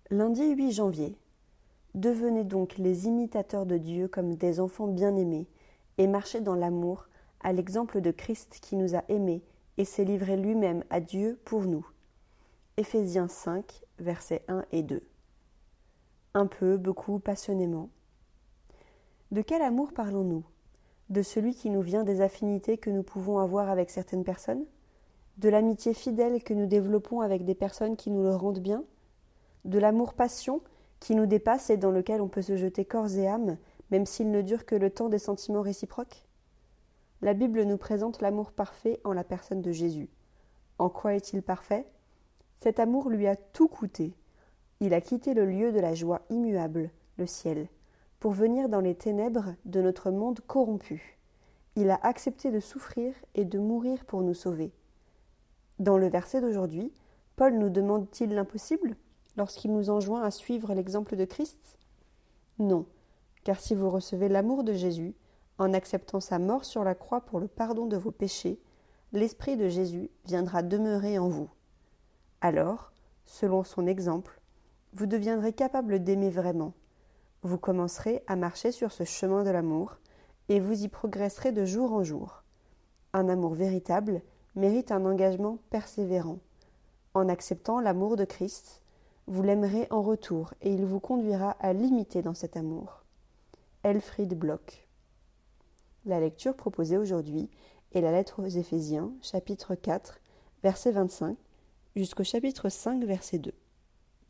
Lundi 8 janvier. Devenez donc les imitateurs de Dieu comme des enfants bien-aimés, et marchez dans l'amour, à l'exemple de Christ qui nous a aimés et s'est livré lui-même à Dieu pour nous. Éphésiens 5, versets 1 et 2. Un peu, beaucoup, passionnément. De quel amour parlons-nous? De celui qui nous vient des affinités que nous pouvons avoir avec certaines personnes? De l'amitié fidèle que nous développons avec des personnes qui nous le rendent bien? De l'amour-passion qui nous dépasse et dans lequel on peut se jeter corps et âme, même s'il ne dure que le temps des sentiments réciproques? La Bible nous présente l'amour parfait en la personne de Jésus. En quoi est-il parfait? Cet amour lui a tout coûté. Il a quitté le lieu de la joie immuable, le ciel, pour venir dans les ténèbres de notre monde corrompu. Il a accepté de souffrir et de mourir pour nous sauver. Dans le verset d'aujourd'hui, Paul nous demande-t-il l'impossible lorsqu'il nous enjoint à suivre l'exemple de Christ? Non, car si vous recevez l'amour de Jésus, en acceptant sa mort sur la croix pour le pardon de vos péchés, l'Esprit de Jésus viendra demeurer en vous. Alors, selon son exemple, vous deviendrez capable d'aimer vraiment. Vous commencerez à marcher sur ce chemin de l'amour et vous y progresserez de jour en jour. Un amour véritable mérite un engagement persévérant. En acceptant l'amour de Christ, vous l'aimerez en retour et il vous conduira à l'imiter dans cet amour. Elfriede Bloch. La lecture proposée aujourd'hui est la lettre aux Éphésiens, chapitre 4, verset 25, jusqu'au chapitre 5, verset 2.